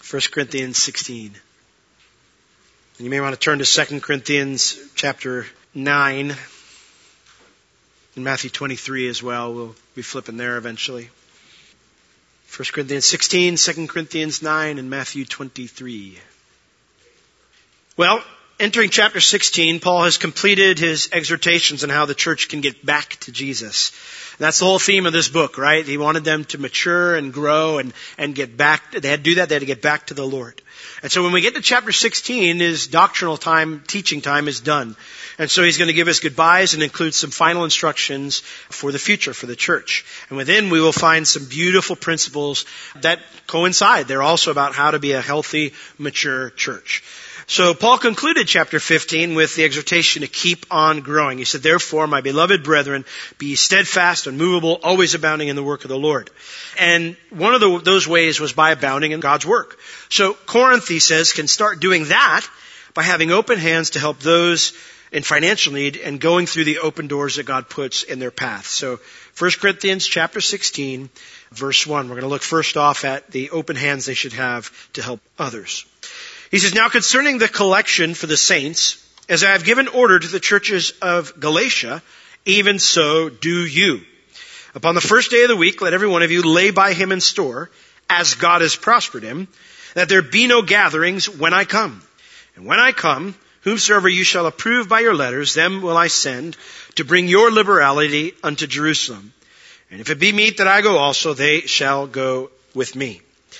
1 Corinthians 16. And you may want to turn to 2 Corinthians chapter 9 and Matthew 23 as well. We'll be flipping there eventually. 1 Corinthians 16, 2 Corinthians 9, and Matthew 23. Well, entering chapter 16, Paul has completed his exhortations on how the church can get back to Jesus. That's the whole theme of this book, right? He wanted them to mature and grow and get back. They had to do that. They had to get back to the Lord. And so when we get to chapter 16, his doctrinal time, teaching time is done. And so he's going to give us goodbyes and include some final instructions for the future, for the church. And within we will find some beautiful principles that coincide. They're also about how to be a healthy, mature church. So Paul concluded chapter 15 with the exhortation to keep on growing. He said, therefore, my beloved brethren, be steadfast, unmovable, always abounding in the work of the Lord. And one of those ways was by abounding in God's work. So Corinth, he says, can start doing that by having open hands to help those in financial need and going through the open doors that God puts in their path. So 1 Corinthians chapter 16, verse 1. We're going to look first off at the open hands they should have to help others. He says, now concerning the collection for the saints, as I have given order to the churches of Galatia, even so do you. Upon the first day of the week, let every one of you lay by him in store, as God has prospered him, that there be no gatherings when I come. And when I come, whomsoever you shall approve by your letters, them will I send to bring your liberality unto Jerusalem. And if it be meet that I go also, they shall go with me.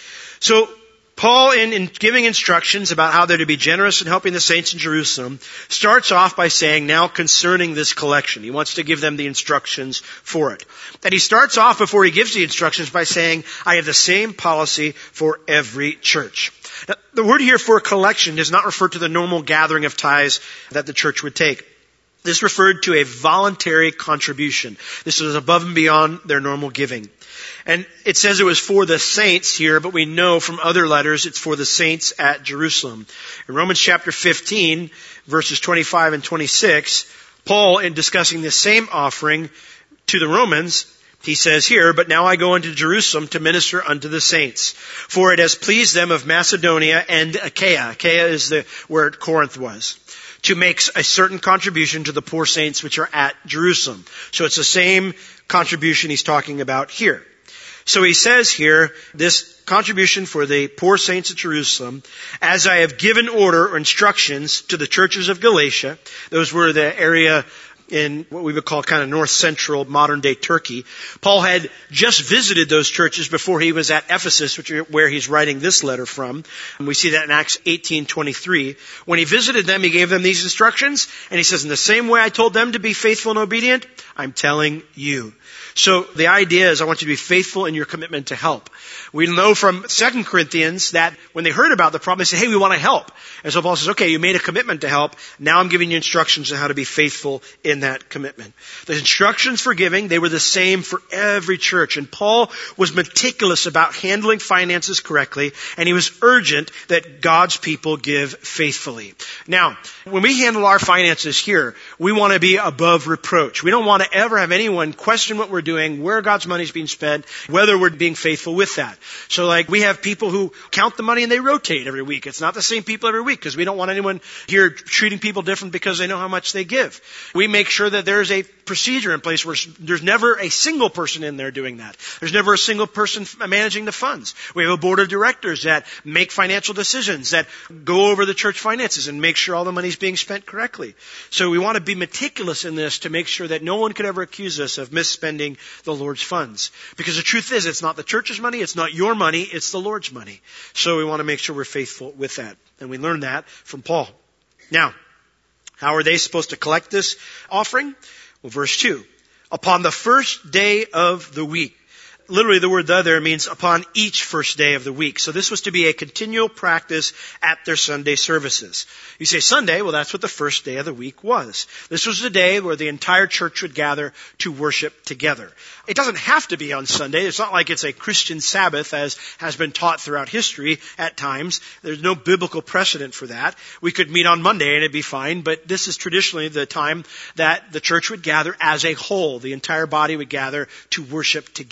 So, Paul, in giving instructions about how they're to be generous in helping the saints in Jerusalem, starts off by saying, now concerning this collection. He wants to give them the instructions for it. And he starts off before he gives the instructions by saying, I have the same policy for every church. Now, the word here for collection does not refer to the normal gathering of tithes that the church would take. This referred to a voluntary contribution. This was above and beyond their normal giving. And it says it was for the saints here, but we know from other letters it's for the saints at Jerusalem. In Romans chapter 15, verses 25 and 26, Paul, in discussing this same offering to the Romans, he says here, but now I go unto Jerusalem to minister unto the saints. For it has pleased them of Macedonia and Achaia. Achaia is where Corinth was. To make a certain contribution to the poor saints which are at Jerusalem. So it's the same contribution he's talking about here. So he says here, this contribution for the poor saints at Jerusalem, as I have given order or instructions to the churches of Galatia, those were the area in what we would call kind of north central modern day Turkey. Paul had just visited those churches before he was at Ephesus, which is where he's writing this letter from. And we see that in Acts 18:23. When he visited them, he gave them these instructions. And he says, in the same way I told them to be faithful and obedient, I'm telling you. So the idea is I want you to be faithful in your commitment to help. We know from 2 Corinthians that when they heard about the problem, they said, hey, we want to help. And so Paul says, okay, you made a commitment to help. Now I'm giving you instructions on how to be faithful in that commitment. The instructions for giving, they were the same for every church. And Paul was meticulous about handling finances correctly. And he was urgent that God's people give faithfully. Now, when we handle our finances here, we want to be above reproach. We don't want to ever have anyone question what we're doing, where God's money is being spent, whether we're being faithful with that. So like we have people who count the money and they rotate every week. It's not the same people every week because we don't want anyone here treating people different because they know how much they give. We make sure that there's a procedure in place where there's never a single person in there doing that. There's never a single person managing the funds. We have a board of directors that make financial decisions, that go over the church finances and make sure all the money's being spent correctly. So we want to be meticulous in this to make sure that no one could ever accuse us of misspending the Lord's funds. Because the truth is, it's not the church's money, it's not your money, it's the Lord's money. So we want to make sure we're faithful with that. And we learn that from Paul. Now, how are they supposed to collect this offering? Well, verse 2. Upon the first day of the week. Literally, the word "the" there means upon each first day of the week. So this was to be a continual practice at their Sunday services. You say Sunday, well, that's what the first day of the week was. This was the day where the entire church would gather to worship together. It doesn't have to be on Sunday. It's not like it's a Christian Sabbath, as has been taught throughout history at times. There's no biblical precedent for that. We could meet on Monday and it'd be fine, but this is traditionally the time that the church would gather as a whole. The entire body would gather to worship together.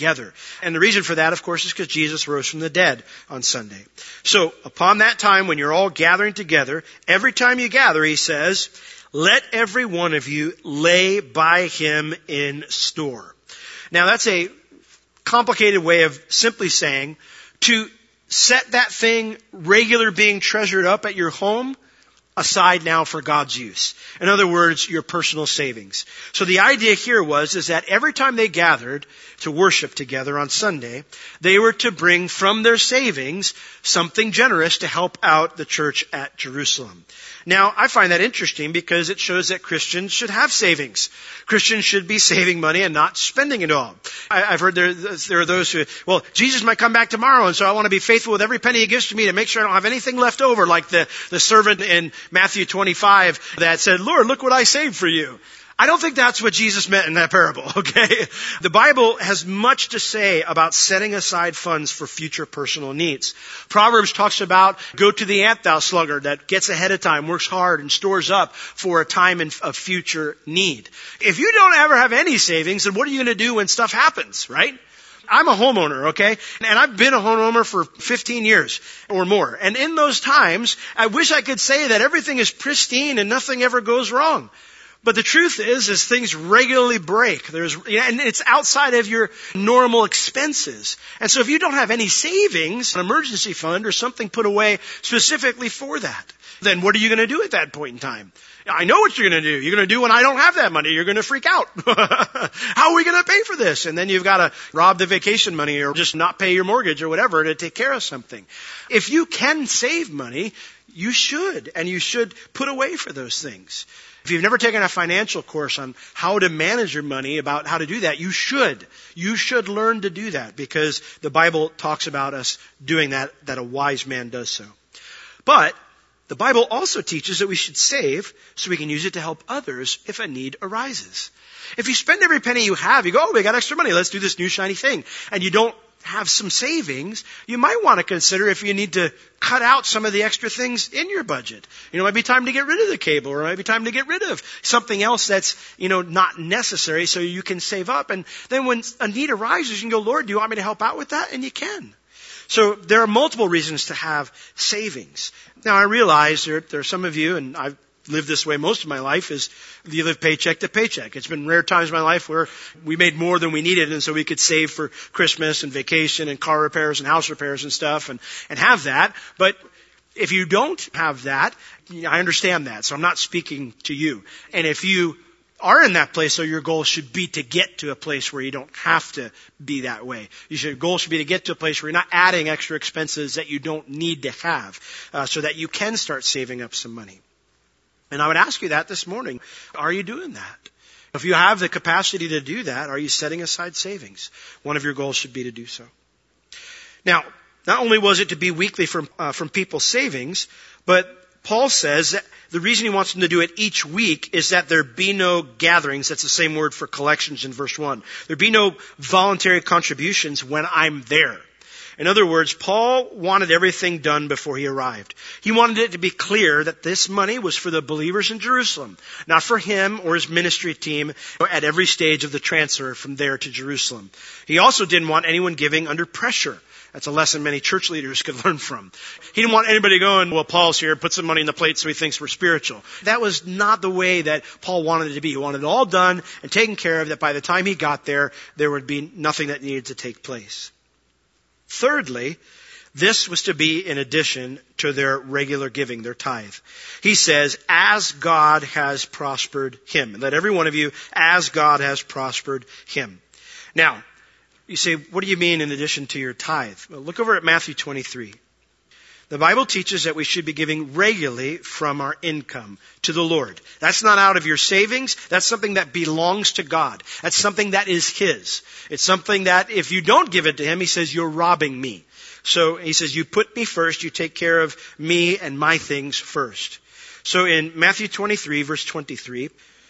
And the reason for that, of course, is because Jesus rose from the dead on Sunday. So upon that time when you're all gathering together, every time you gather, he says, let every one of you lay by him in store. Now that's a complicated way of simply saying to set that thing regular being treasured up at your home aside now for God's use. In other words, your personal savings. So the idea here is that every time they gathered to worship together on Sunday, they were to bring from their savings something generous to help out the church at Jerusalem. Now, I find that interesting because it shows that Christians should have savings. Christians should be saving money and not spending it all. I've heard there are those who, well, Jesus might come back tomorrow, and so I want to be faithful with every penny he gives to me to make sure I don't have anything left over, like the servant in Matthew 25 that said, Lord, look what I saved for you. I don't think that's what Jesus meant in that parable, okay? The Bible has much to say about setting aside funds for future personal needs. Proverbs talks about, go to the ant, thou sluggard, that gets ahead of time, works hard, and stores up for a time of future need. If you don't ever have any savings, then what are you going to do when stuff happens, right? I'm a homeowner, okay? And I've been a homeowner for 15 years or more. And in those times, I wish I could say that everything is pristine and nothing ever goes wrong. But the truth is things regularly break. And it's outside of your normal expenses. And so if you don't have any savings, an emergency fund or something put away specifically for that, then what are you going to do at that point in time? I know what you're going to do. You're going to do when I don't have that money. You're going to freak out. How are we going to pay for this? And then you've got to rob the vacation money or just not pay your mortgage or whatever to take care of something. If you can save money, you should. And you should put away for those things. If you've never taken a financial course on how to manage your money, about how to do that, you should. You should learn to do that because the Bible talks about us doing that a wise man does so. But the Bible also teaches that we should save so we can use it to help others if a need arises. If you spend every penny you have, you go, oh, we got extra money, let's do this new shiny thing, and you don't have some savings, you might want to consider if you need to cut out some of the extra things in your budget. It might be time to get rid of the cable, or it might be time to get rid of something else that's, not necessary so you can save up. And then when a need arises, you can go, Lord, do you want me to help out with that? And you can. So there are multiple reasons to have savings. Now I realize there are some of you, and I've lived this way most of my life, is you live paycheck to paycheck. It's been rare times in my life where we made more than we needed, and so we could save for Christmas and vacation and car repairs and house repairs and stuff and have that. But if you don't have that, I understand that, so I'm not speaking to you. And if you are in that place, so your goal should be to get to a place where you don't have to be that way. Your goal should be to get to a place where you're not adding extra expenses that you don't need to have, so that you can start saving up some money. And I would ask you that this morning. Are you doing that? If you have the capacity to do that, are you setting aside savings? One of your goals should be to do so. Now, not only was it to be weekly from people's savings, but Paul says that the reason he wants them to do it each week is that there be no gatherings. That's the same word for collections in verse 1. There be no voluntary contributions when I'm there. In other words, Paul wanted everything done before he arrived. He wanted it to be clear that this money was for the believers in Jerusalem, not for him or his ministry team at every stage of the transfer from there to Jerusalem. He also didn't want anyone giving under pressure. That's a lesson many church leaders could learn from. He didn't want anybody going, well, Paul's here, put some money in the plate so he thinks we're spiritual. That was not the way that Paul wanted it to be. He wanted it all done and taken care of, that by the time he got there, there would be nothing that needed to take place. Thirdly, this was to be in addition to their regular giving, their tithe. He says, as God has prospered him. Let every one of you, as God has prospered him. Now, you say, what do you mean in addition to your tithe? Well, look over at Matthew 23. The Bible teaches that we should be giving regularly from our income to the Lord. That's not out of your savings. That's something that belongs to God. That's something that is His. It's something that if you don't give it to Him, He says, you're robbing me. So He says, you put me first. You take care of me and my things first. So in Matthew 23, verse 23,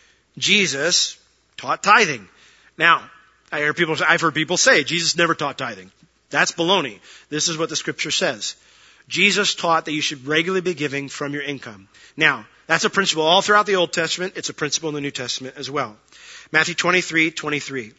Jesus taught tithing. Now, I've heard people say Jesus never taught tithing. That's baloney. This is what the Scripture says. Jesus taught that you should regularly be giving from your income. Now, that's a principle all throughout the Old Testament. It's a principle in the New Testament as well. Matthew 23:23.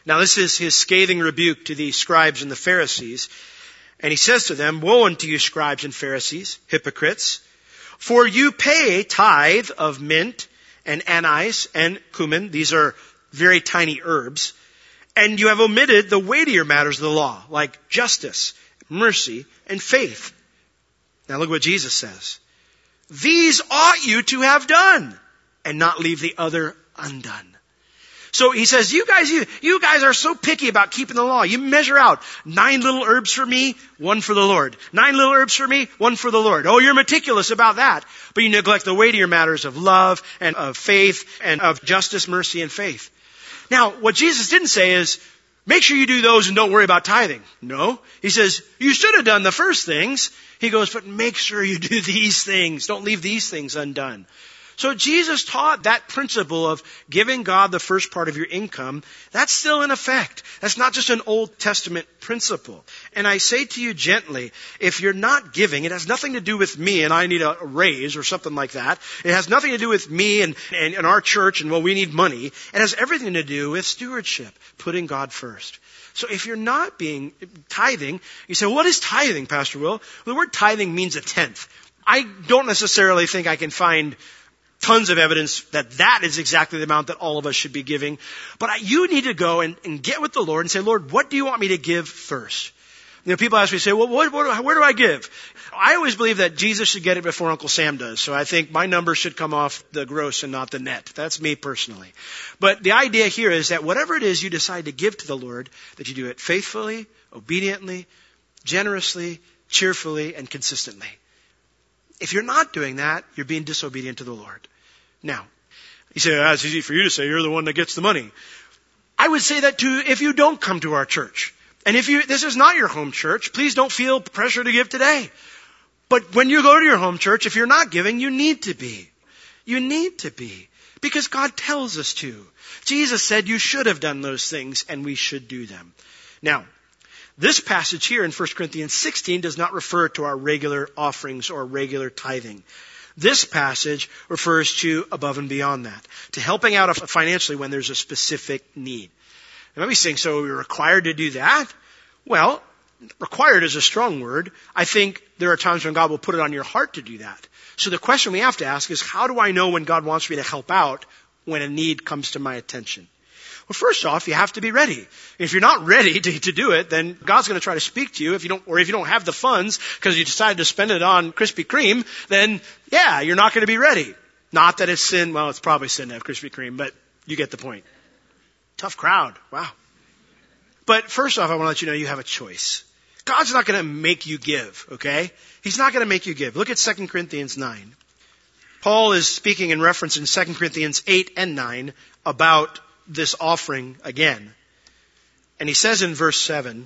Now this is his scathing rebuke to the scribes and the Pharisees. And he says to them, "Woe unto you, scribes and Pharisees, hypocrites! For you pay tithe of mint and anise and cumin." These are very tiny herbs. "And you have omitted the weightier matters of the law, like justice, mercy, and faith." Now look what Jesus says. "These ought you to have done, and not leave the other undone." So he says, you guys are so picky about keeping the law. You measure out 9 little herbs for me, 1 for the Lord. 9 little herbs for me, 1 for the Lord. Oh, you're meticulous about that. But you neglect the weightier matters of love and of faith and of justice, mercy, and faith. Now, what Jesus didn't say is, make sure you do those and don't worry about tithing. No. He says, you should have done the first things. He goes, but make sure you do these things. Don't leave these things undone. So Jesus taught that principle of giving God the first part of your income. That's still in effect. That's not just an Old Testament principle. And I say to you gently, if you're not giving, it has nothing to do with me and I need a raise or something like that. It has nothing to do with me and our church and, well, we need money. It has everything to do with stewardship, putting God first. So if you're not being tithing, you say, well, what is tithing, Pastor Will? Well, the word tithing means a tenth. I don't necessarily think I can find tons of evidence that is exactly the amount that all of us should be giving. But you need to go and get with the Lord and say, Lord, what do you want me to give first? You know, people ask me, say, well, where do I give? I always believe that Jesus should get it before Uncle Sam does. So I think my number should come off the gross and not the net. That's me personally. But the idea here is that whatever it is you decide to give to the Lord, that you do it faithfully, obediently, generously, cheerfully, and consistently. If you're not doing that, you're being disobedient to the Lord. Now, you say, it's easy for you to say, you're the one that gets the money. I would say that too if you don't come to our church. And if this is not your home church, please don't feel pressure to give today. But when you go to your home church, if you're not giving, you need to be. You need to be. Because God tells us to. Jesus said you should have done those things and we should do them. Now, this passage here in 1 Corinthians 16 does not refer to our regular offerings or regular tithing. This passage refers to above and beyond that, to helping out financially when there's a specific need. You might be saying, so we're required to do that? Well, required is a strong word. I think there are times when God will put it on your heart to do that. So the question we have to ask is, how do I know when God wants me to help out when a need comes to my attention? Well, first off, you have to be ready. If you're not ready to do it, then God's going to try to speak to you. If you don't have the funds because you decided to spend it on Krispy Kreme, then yeah, you're not going to be ready. Not that it's sin. Well, it's probably sin to have Krispy Kreme, but you get the point. Tough crowd. Wow. But first off, I want to let you know you have a choice. God's not going to make you give, okay? He's not going to make you give. Look at 2 Corinthians 9. Paul is speaking in reference in 2 Corinthians 8 and 9 about this offering again. And he says in verse 7,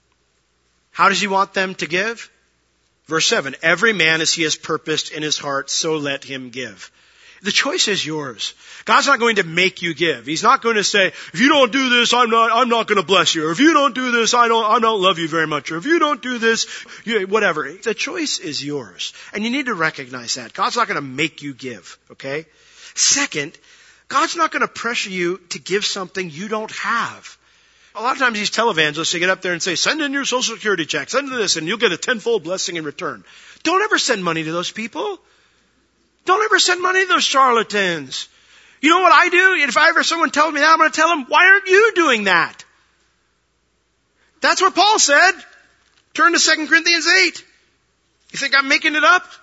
how does he want them to give? Verse 7, every man as he has purposed in his heart, so let him give. The choice is yours. God's not going to make you give. He's not going to say, if you don't do this, I'm not going to bless you. Or if you don't do this, I don't love you very much. Or if you don't do this, whatever. The choice is yours. And you need to recognize that. God's not going to make you give. Okay? Second, God's not going to pressure you to give something you don't have. A lot of times these televangelists, they get up there and say, send in your Social Security check, send in this, and you'll get a tenfold blessing in return. Don't ever send money to those people. Don't ever send money to those charlatans. You know what I do? If someone tells me that, I'm going to tell them, why aren't you doing that? That's what Paul said. Turn to 2 Corinthians 8. You think I'm making it up?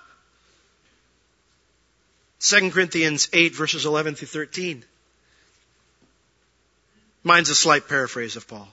2 Corinthians 8 verses 11 through 13. Mine's a slight paraphrase of Paul.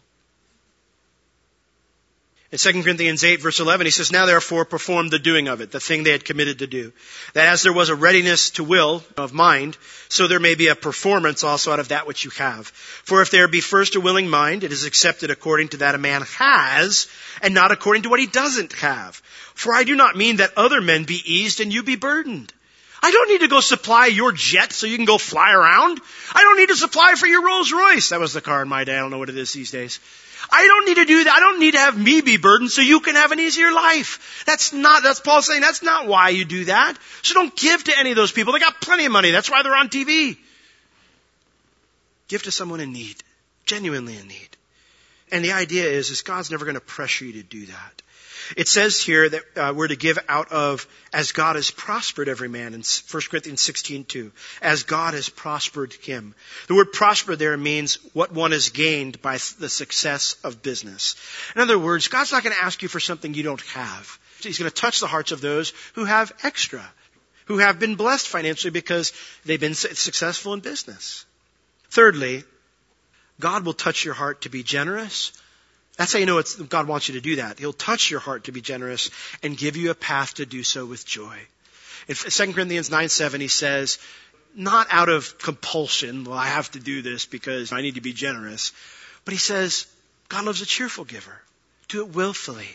In 2 Corinthians 8 verse 11 he says, now therefore perform the doing of it, the thing they had committed to do. That as there was a readiness to will of mind, so there may be a performance also out of that which you have. For if there be first a willing mind, it is accepted according to that a man has, and not according to what he doesn't have. For I do not mean that other men be eased and you be burdened. I don't need to go supply your jet so you can go fly around. I don't need to supply for your Rolls Royce. That was the car in my day. I don't know what it is these days. I don't need to do that. I don't need to have me be burdened so you can have an easier life. That's Paul saying, that's not why you do that. So don't give to any of those people. They got plenty of money. That's why they're on TV. Give to someone in need. genuinely in need. And the idea is God's never going to pressure you to do that. It says here that we're to give out of as God has prospered every man in 1 Corinthians 16:2. As God has prospered him. The word prosper there means what one has gained by the success of business. In other words, God's not going to ask you for something you don't have. He's going to touch the hearts of those who have extra, who have been blessed financially because they've been successful in business. Thirdly, God will touch your heart to be generous. That's how you know God wants you to do that. He'll touch your heart to be generous and give you a path to do so with joy. In 2 Corinthians 9:7, he says, not out of compulsion, well, I have to do this because I need to be generous. But he says, God loves a cheerful giver. Do it willfully.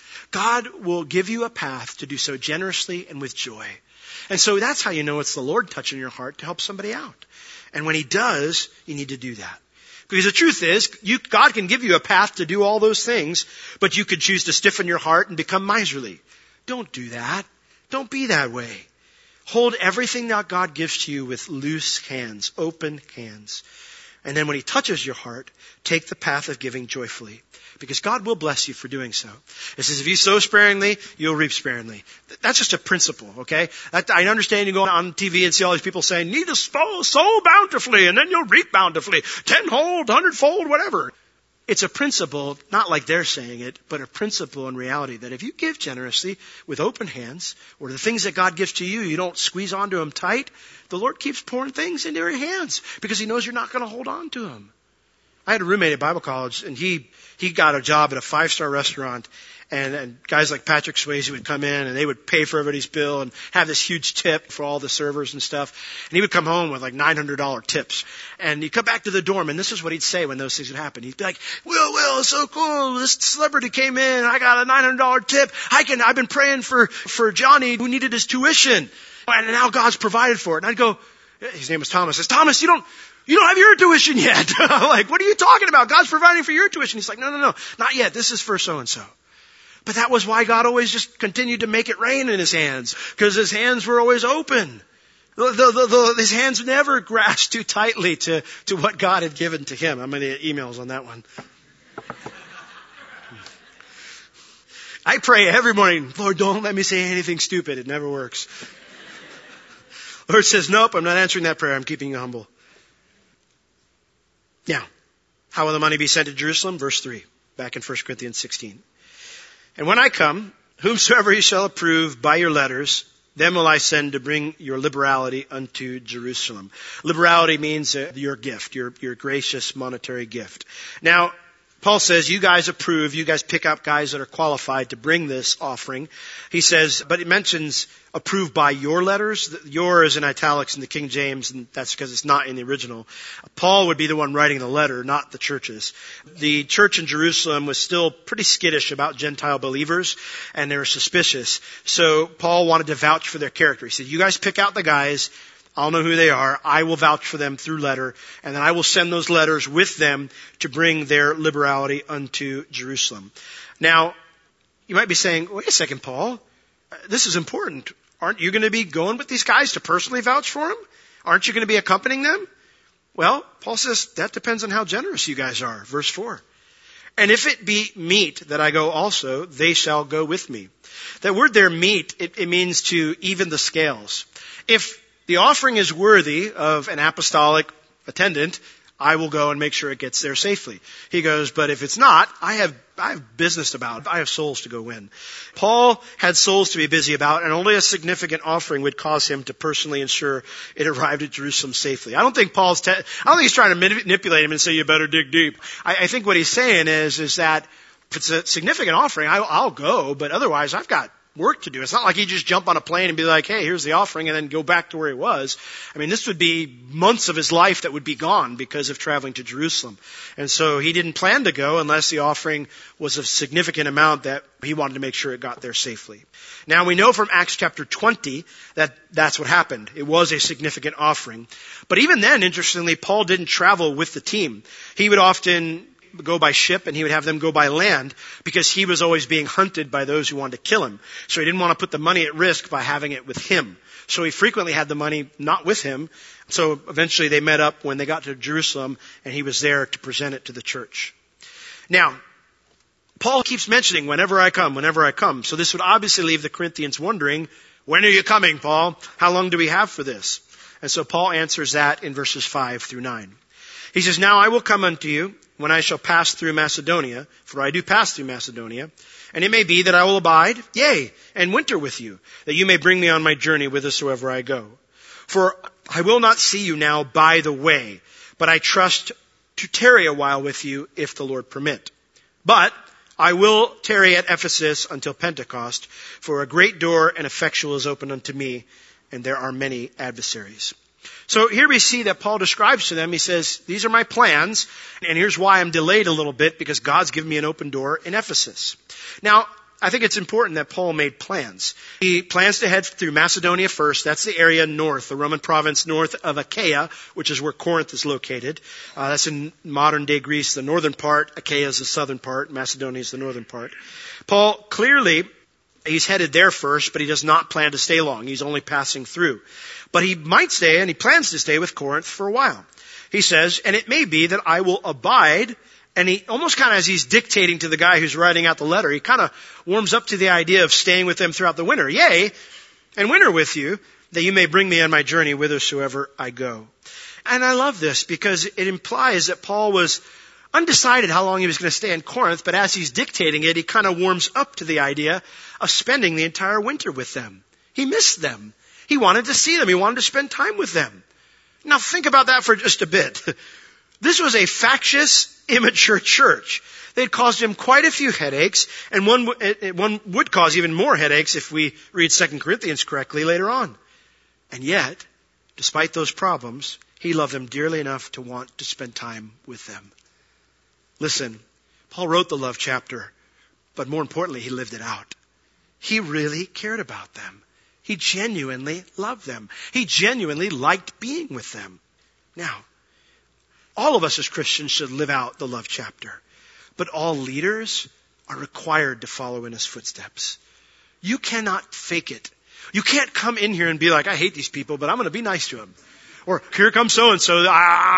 God will give you a path to do so generously and with joy. And so that's how you know it's the Lord touching your heart to help somebody out. And when he does, you need to do that. Because the truth is, God can give you a path to do all those things, but you could choose to stiffen your heart and become miserly. Don't do that. Don't be that way. Hold everything that God gives to you with loose hands, open hands. And then when he touches your heart, take the path of giving joyfully. Because God will bless you for doing so. It says, if you sow sparingly, you'll reap sparingly. That's just a principle, okay? I understand you go on TV and see all these people saying, need to sow bountifully, and then you'll reap bountifully. 10-fold, 100-fold, whatever. It's a principle, not like they're saying it, but a principle in reality that if you give generously with open hands, or the things that God gives to you, you don't squeeze onto them tight, the Lord keeps pouring things into your hands because he knows you're not going to hold on to them. I had a roommate at Bible college, and he got a job at a 5-star restaurant, and guys like Patrick Swayze would come in, and they would pay for everybody's bill and have this huge tip for all the servers and stuff. And he would come home with like $900 tips. And he'd come back to the dorm, and this is what he'd say when those things would happen. He'd be like, Will, it's so cool. This celebrity came in, I got a $900 tip. I've been praying for Johnny who needed his tuition. And now God's provided for it. And I'd go, his name was Thomas. I says, Thomas, you don't have your tuition yet. I'm like, what are you talking about? God's providing for your tuition. He's like, no, not yet. This is for so-and-so. But that was why God always just continued to make it rain in his hands, because his hands were always open. His hands never grasped too tightly to what God had given to him. How many emails on that one? I pray every morning, Lord, don't let me say anything stupid. It never works. Lord says, nope, I'm not answering that prayer. I'm keeping you humble. Now, how will the money be sent to Jerusalem? Verse 3, back in 1 Corinthians 16. And when I come, whomsoever you shall approve by your letters, them will I send to bring your liberality unto Jerusalem. Liberality means your gift, your gracious monetary gift. Now, Paul says, you guys approve, you guys pick up guys that are qualified to bring this offering. He says, but it mentions approved by your letters. Your is in italics in the King James, and that's because it's not in the original. Paul would be the one writing the letter, not the churches. The church in Jerusalem was still pretty skittish about Gentile believers, and they were suspicious. So Paul wanted to vouch for their character. He said, you guys pick out the guys. I'll know who they are. I will vouch for them through letter, and then I will send those letters with them to bring their liberality unto Jerusalem. Now, you might be saying, wait a second, Paul, this is important. Aren't you going to be going with these guys to personally vouch for them? Aren't you going to be accompanying them? Well, Paul says that depends on how generous you guys are. Verse 4. And if it be meet that I go also, they shall go with me. That word there, meet, it means to even the scales. If the offering is worthy of an apostolic attendant, I will go and make sure it gets there safely. He goes, but if it's not, I have business about. I have souls to go win. Paul had souls to be busy about, and only a significant offering would cause him to personally ensure it arrived at Jerusalem safely. I don't think he's trying to manipulate him and say you better dig deep. I think what he's saying is that if it's a significant offering, I'll go, but otherwise I've got work to do. It's not like he just jump on a plane and be like, hey, here's the offering, and then go back to where he was. I mean, this would be months of his life that would be gone because of traveling to Jerusalem. And so he didn't plan to go unless the offering was a significant amount that he wanted to make sure it got there safely. Now, we know from Acts chapter 20 that that's what happened. It was a significant offering. But even then, interestingly, Paul didn't travel with the team. He would often go by ship and he would have them go by land because he was always being hunted by those who wanted to kill him. So he didn't want to put the money at risk by having it with him. So he frequently had the money not with him. So eventually they met up when they got to Jerusalem and he was there to present it to the church. Now, Paul keeps mentioning, whenever I come, whenever I come. So this would obviously leave the Corinthians wondering, when are you coming, Paul? How long do we have for this? And so Paul answers that in verses 5 through 9. He says, now I will come unto you when I shall pass through Macedonia, for I do pass through Macedonia. And it may be that I will abide, yea, and winter with you, that you may bring me on my journey whithersoever I go. For I will not see you now by the way, but I trust to tarry a while with you if the Lord permit. But I will tarry at Ephesus until Pentecost, for a great door and effectual is open unto me, and there are many adversaries. So here we see that Paul describes to them, he says, these are my plans, and here's why I'm delayed a little bit, because God's given me an open door in Ephesus. Now, I think it's important that Paul made plans. He plans to head through Macedonia first. That's the area north, the Roman province north of Achaia, which is where Corinth is located. That's in modern day Greece, the northern part. Achaia is the southern part. Macedonia is the northern part. Paul clearly, he's headed there first, but he does not plan to stay long. He's only passing through. But he might stay, and he plans to stay with Corinth for a while. He says, and it may be that I will abide. And he almost kind of, as he's dictating to the guy who's writing out the letter, he kind of warms up to the idea of staying with them throughout the winter. Yea, and winter with you, that you may bring me on my journey whithersoever I go. And I love this because it implies that Paul was undecided how long he was going to stay in Corinth, but as he's dictating it, he kind of warms up to the idea of spending the entire winter with them. He missed them. He wanted to see them. He wanted to spend time with them. Now think about that for just a bit. This was a factious, immature church. They'd caused him quite a few headaches, and one would cause even more headaches if we read 2 Corinthians correctly later on. And yet, despite those problems, he loved them dearly enough to want to spend time with them. Listen, Paul wrote the love chapter, but more importantly, he lived it out. He really cared about them. He genuinely loved them. He genuinely liked being with them. Now, all of us as Christians should live out the love chapter. But all leaders are required to follow in his footsteps. You cannot fake it. You can't come in here and be like, I hate these people, but I'm going to be nice to them. Or here comes so-and-so,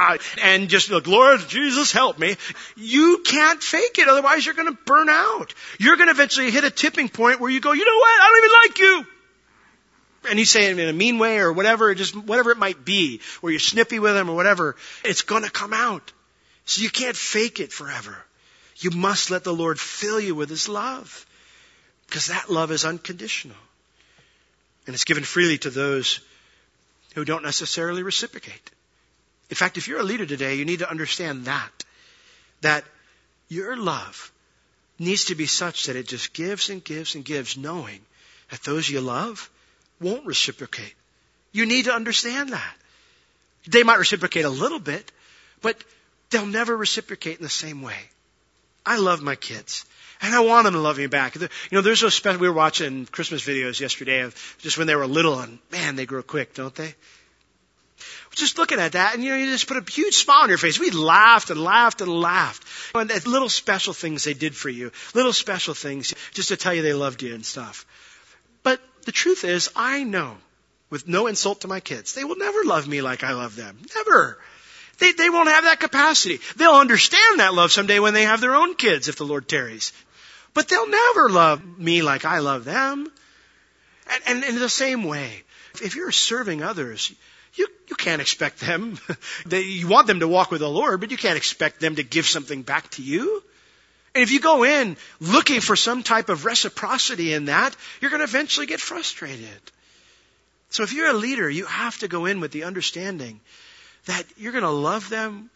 and just look, Lord Jesus, help me. You can't fake it. Otherwise you're going to burn out. You're going to eventually hit a tipping point where you go, you know what? I don't even like you. And you say it in a mean way or whatever, just whatever it might be, or you're snippy with them or whatever, it's going to come out. So you can't fake it forever. You must let the Lord fill you with his love, because that love is unconditional. And it's given freely to those who don't necessarily reciprocate. In fact, if you're a leader today, you need to understand that your love needs to be such that it just gives and gives and gives, knowing that those you love won't reciprocate. You need to understand that. They might reciprocate a little bit, but they'll never reciprocate in the same way. I love my kids, and I want them to love me back. You know, there's those special, we were watching Christmas videos yesterday of just when they were little, and man, they grow quick, don't they? Just looking at that, and you just put a huge smile on your face. We laughed and laughed and laughed. And the little special things they did for you, little special things just to tell you they loved you and stuff. But the truth is, I know, with no insult to my kids, they will never love me like I love them. Never. They won't have that capacity. They'll understand that love someday when they have their own kids, if the Lord tarries. But they'll never love me like I love them. And in the same way, if you're serving others, you can't expect them. You want them to walk with the Lord, but you can't expect them to give something back to you. And if you go in looking for some type of reciprocity in that, you're going to eventually get frustrated. So if you're a leader, you have to go in with the understanding that you're going to love them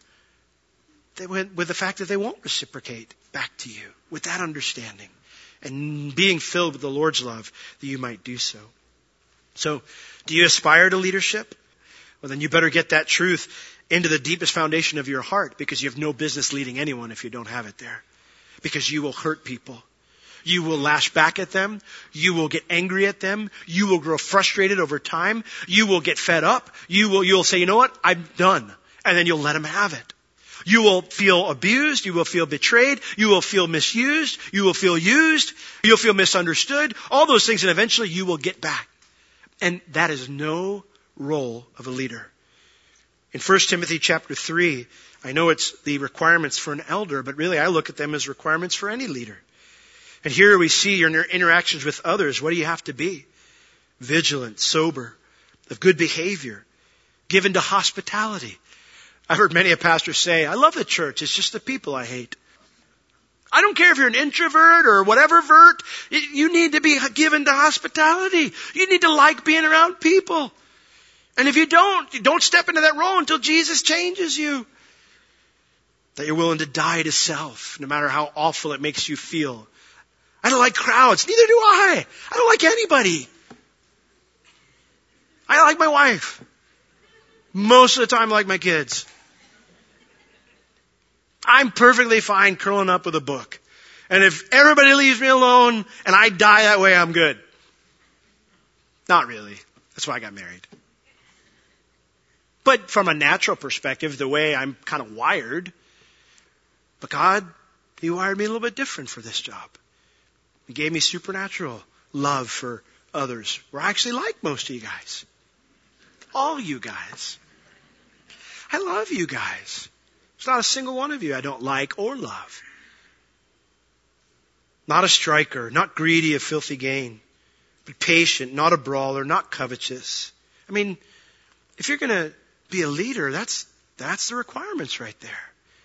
with the fact that they won't reciprocate back to you, with that understanding. And being filled with the Lord's love, that you might do so. So, do you aspire to leadership? Well, then you better get that truth into the deepest foundation of your heart, because you have no business leading anyone if you don't have it there. Because you will hurt people. You will lash back at them. You will get angry at them. You will grow frustrated over time. You will get fed up. You'll say, you know what? I'm done. And then you'll let them have it. You will feel abused. You will feel betrayed. You will feel misused. You will feel used. You'll feel misunderstood. All those things, and eventually you will get back. And that is no role of a leader. In 1 Timothy chapter 3, I know it's the requirements for an elder, but really I look at them as requirements for any leader. And here we see your interactions with others. What do you have to be? Vigilant, sober, of good behavior, given to hospitality. I've heard many a pastor say, I love the church, it's just the people I hate. I don't care if you're an introvert or whatever vert, you need to be given to hospitality. You need to like being around people. And if you don't step into that role until Jesus changes you. That you're willing to die to self, no matter how awful it makes you feel. I don't like crowds, neither do I. I don't like anybody. I like my wife. Most of the time I like my kids. I'm perfectly fine curling up with a book. And if everybody leaves me alone and I die that way, I'm good. Not really. That's why I got married. But from a natural perspective, the way I'm kind of wired, but God, He wired me a little bit different for this job. He gave me supernatural love for others, where I actually like most of you guys. All you guys. I love you guys. There's not a single one of you I don't like or love. Not a striker, not greedy of filthy gain, but patient, not a brawler, not covetous. I mean, if you're going to be a leader, that's the requirements right there.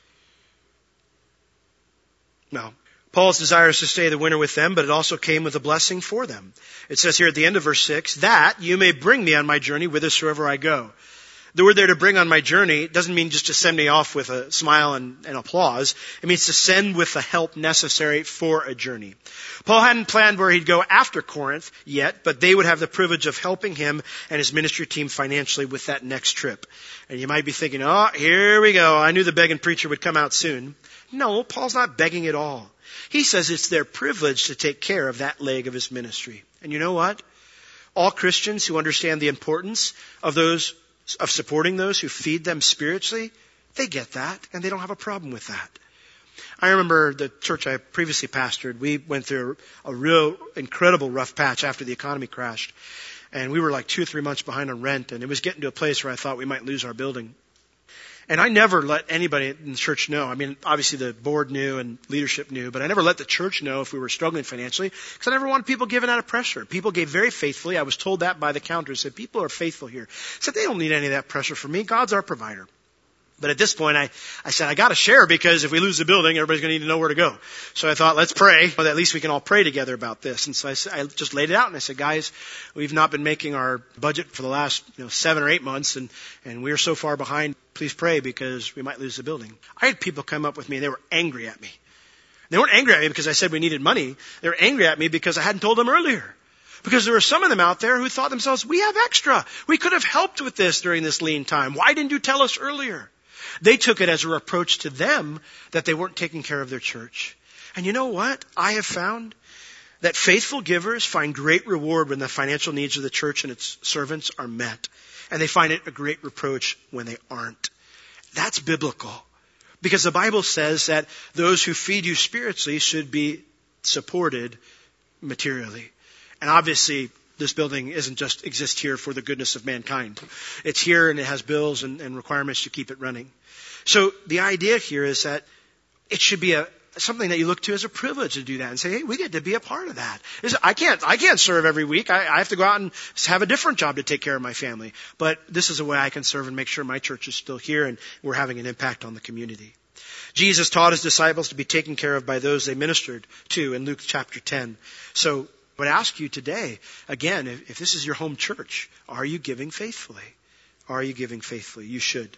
Now, Paul's desire is to stay the winter with them, but it also came with a blessing for them. It says here at the end of verse 6, that you may bring me on my journey whithersoever I go. The word there to bring on my journey doesn't mean just to send me off with a smile and applause. It means to send with the help necessary for a journey. Paul hadn't planned where he'd go after Corinth yet, but they would have the privilege of helping him and his ministry team financially with that next trip. And you might be thinking, oh, here we go. I knew the begging preacher would come out soon. No, Paul's not begging at all. He says it's their privilege to take care of that leg of his ministry. And you know what? All Christians who understand the importance of supporting those who feed them spiritually, they get that, and they don't have a problem with that. I remember the church I previously pastored, we went through a real incredible rough patch after the economy crashed. And we were like 2 or 3 months behind on rent, and it was getting to a place where I thought we might lose our building. And I never let anybody in the church know. I mean, obviously the board knew and leadership knew, but I never let the church know if we were struggling financially because I never wanted people giving out of pressure. People gave very faithfully. I was told that by the counter. I said, people are faithful here. I said, they don't need any of that pressure from me. God's our provider. But at this point, I said, I got to share because if we lose the building, everybody's going to need to know where to go. So I thought, let's pray. Well, at least we can all pray together about this. And so I just laid it out and I said, guys, we've not been making our budget for the last 7 or 8 months and we're so far behind. Please pray because we might lose the building. I had people come up with me and they were angry at me. They weren't angry at me because I said we needed money. They were angry at me because I hadn't told them earlier. Because there were some of them out there who thought themselves, we have extra. We could have helped with this during this lean time. Why didn't you tell us earlier? They took it as a reproach to them that they weren't taking care of their church. And you know what? I have found that faithful givers find great reward when the financial needs of the church and its servants are met. And they find it a great reproach when they aren't. That's biblical. Because the Bible says that those who feed you spiritually should be supported materially. And obviously, this building isn't just exist here for the goodness of mankind. It's here and it has bills and requirements to keep it running. So the idea here is that it should be something that you look to as a privilege to do that and say, hey, we get to be a part of that. I can't serve every week. I have to go out and have a different job to take care of my family. But this is a way I can serve and make sure my church is still here and we're having an impact on the community. Jesus taught his disciples to be taken care of by those they ministered to in Luke chapter 10. So I would ask you today, again, if this is your home church, are you giving faithfully? Are you giving faithfully? You should.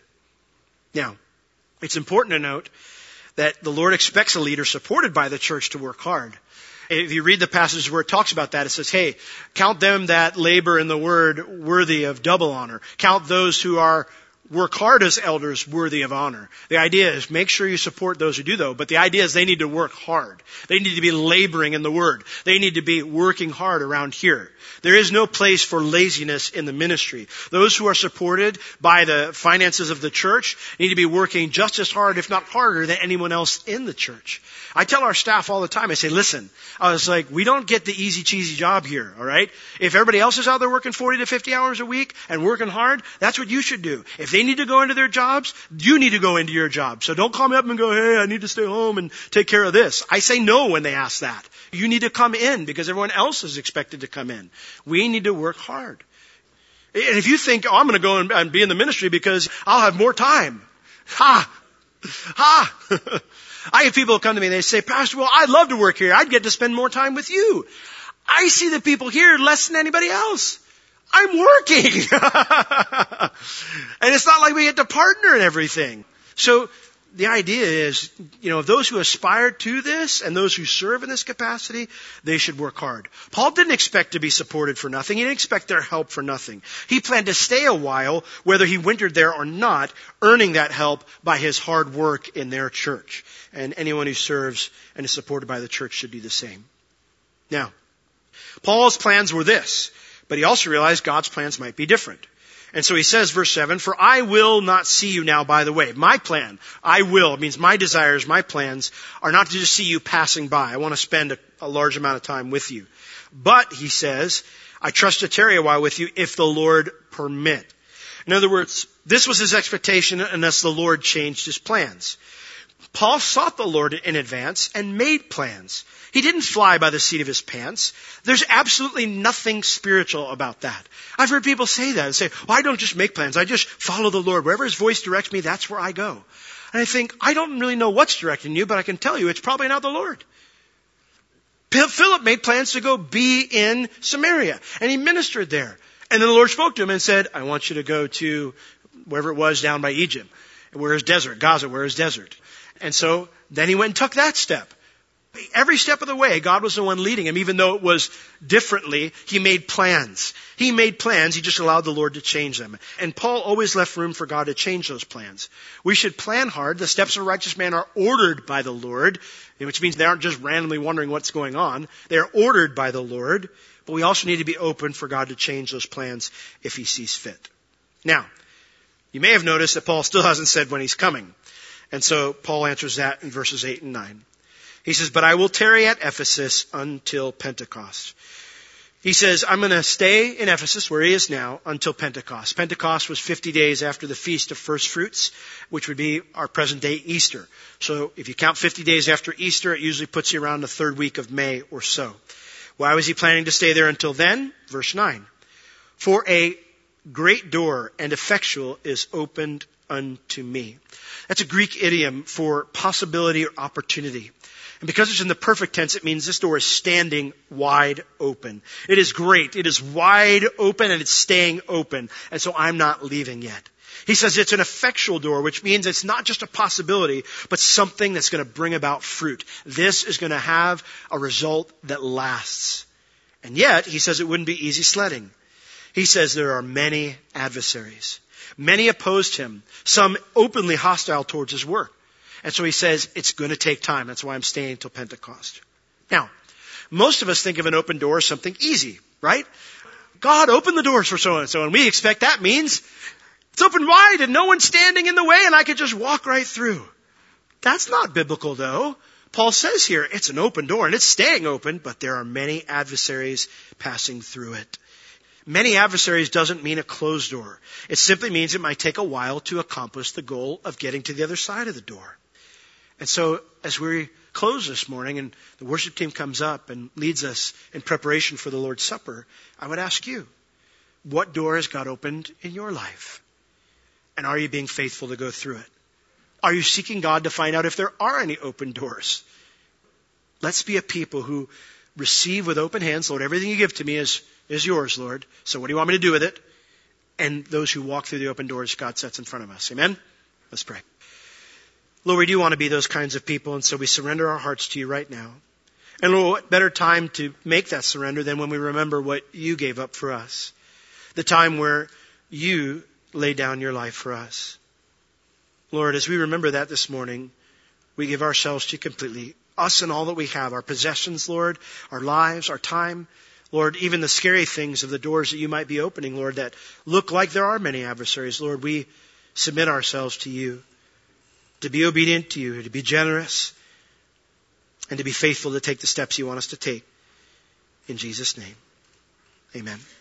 Now, it's important to note that the Lord expects a leader supported by the church to work hard. If you read the passage where it talks about that, it says, hey, count them that labor in the word worthy of double honor. Count those who are work hard as elders worthy of honor. The idea is make sure you support those who do though, but the idea is they need to work hard. They need to be laboring in the word. They need to be working hard around here. There is no place for laziness in the ministry. Those who are supported by the finances of the church need to be working just as hard, if not harder, than anyone else in the church. I tell our staff all the time, I say, listen, I was like, we don't get the easy cheesy job here, all right? If everybody else is out there working 40 to 50 hours a week and working hard, that's what you should do. If they need to go into their jobs, you need to go into your job. So don't call me up and go, hey, I need to stay home and take care of this. I say no when they ask that. You need to come in because everyone else is expected to come in. We need to work hard. And if you think, oh, I'm going to go and be in the ministry because I'll have more time. Ha! Ha! I have people come to me and they say, Pastor, well, I'd love to work here. I'd get to spend more time with you. I see the people here less than anybody else. I'm working. And it's not like we get to partner in everything. So the idea is, those who aspire to this and those who serve in this capacity, they should work hard. Paul didn't expect to be supported for nothing. He didn't expect their help for nothing. He planned to stay a while, whether he wintered there or not, earning that help by his hard work in their church. And anyone who serves and is supported by the church should do the same. Now, Paul's plans were this, but he also realized God's plans might be different. And so he says, verse 7, for I will not see you now by the way. My plan, I will, it means my desires, my plans are not to just see you passing by. I want to spend a large amount of time with you. But, he says, I trust to tarry a while with you if the Lord permit. In other words, this was his expectation unless the Lord changed his plans. Paul sought the Lord in advance and made plans. He didn't fly by the seat of his pants. There's absolutely nothing spiritual about that. I've heard people say that and say, well, I don't just make plans. I just follow the Lord. Wherever his voice directs me, that's where I go. And I think, I don't really know what's directing you, but I can tell you it's probably not the Lord. Philip made plans to go be in Samaria, and he ministered there. And then the Lord spoke to him and said, I want you to go to wherever it was down by Egypt, where is desert, Gaza, where is desert. And so then he went and took that step. Every step of the way, God was the one leading him, even though it was differently. He made plans. He made plans. He just allowed the Lord to change them. And Paul always left room for God to change those plans. We should plan hard. The steps of a righteous man are ordered by the Lord, which means they aren't just randomly wondering what's going on. They're ordered by the Lord. But we also need to be open for God to change those plans if he sees fit. Now, you may have noticed that Paul still hasn't said when he's coming. And so Paul answers that in verses 8 and 9. He says, but I will tarry at Ephesus until Pentecost. He says, I'm going to stay in Ephesus, where he is now, until Pentecost. Pentecost was 50 days after the Feast of First Fruits, which would be our present day Easter. So if you count 50 days after Easter, it usually puts you around the third week of May or so. Why was he planning to stay there until then? Verse 9. For a great door and effectual is opened unto me. That's a Greek idiom for possibility or opportunity. And because it's in the perfect tense, it means this door is standing wide open. It is great. It is wide open and it's staying open. And so I'm not leaving yet. He says it's an effectual door, which means it's not just a possibility, but something that's going to bring about fruit. This is going to have a result that lasts. And yet, he says it wouldn't be easy sledding. He says there are many adversaries. Many opposed him, some openly hostile towards his work. And so he says, it's going to take time. That's why I'm staying until Pentecost. Now, most of us think of an open door as something easy, right? God opened the doors for so-and-so, and we expect that means it's open wide and no one's standing in the way and I could just walk right through. That's not biblical, though. Paul says here, it's an open door and it's staying open, but there are many adversaries passing through it. Many adversaries doesn't mean a closed door. It simply means it might take a while to accomplish the goal of getting to the other side of the door. And so as we close this morning and the worship team comes up and leads us in preparation for the Lord's Supper, I would ask you, what door has God opened in your life? And are you being faithful to go through it? Are you seeking God to find out if there are any open doors? Let's be a people who receive with open hands, Lord, everything you give to me is yours, Lord. So what do you want me to do with it? And those who walk through the open doors God sets in front of us. Amen? Let's pray. Lord, we do want to be those kinds of people, and so we surrender our hearts to you right now. And Lord, what better time to make that surrender than when we remember what you gave up for us? The time where you laid down your life for us. Lord, as we remember that this morning, we give ourselves to you completely. Us and all that we have, our possessions, Lord, our lives, our time, Lord, even the scary things of the doors that you might be opening, Lord, that look like there are many adversaries. Lord, we submit ourselves to you, to be obedient to you, to be generous, and to be faithful to take the steps you want us to take. In Jesus' name, amen.